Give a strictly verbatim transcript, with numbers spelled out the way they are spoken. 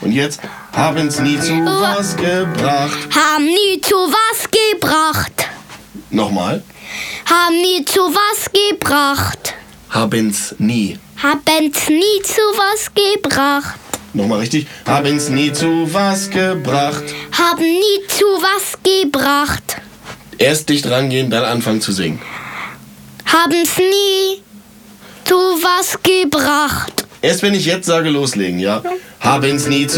Und jetzt haben's nie zu was gebracht. Haben nie zu was gebracht. Nochmal. Haben nie zu was gebracht. Haben's nie. Haben's nie zu was gebracht. Nochmal richtig. Haben's nie zu was gebracht. Haben nie zu was gebracht. Erst dicht rangehen, dann anfangen zu singen. Haben's nie zu was gebracht. Erst wenn ich jetzt sage, loslegen, ja? Haben's nie zu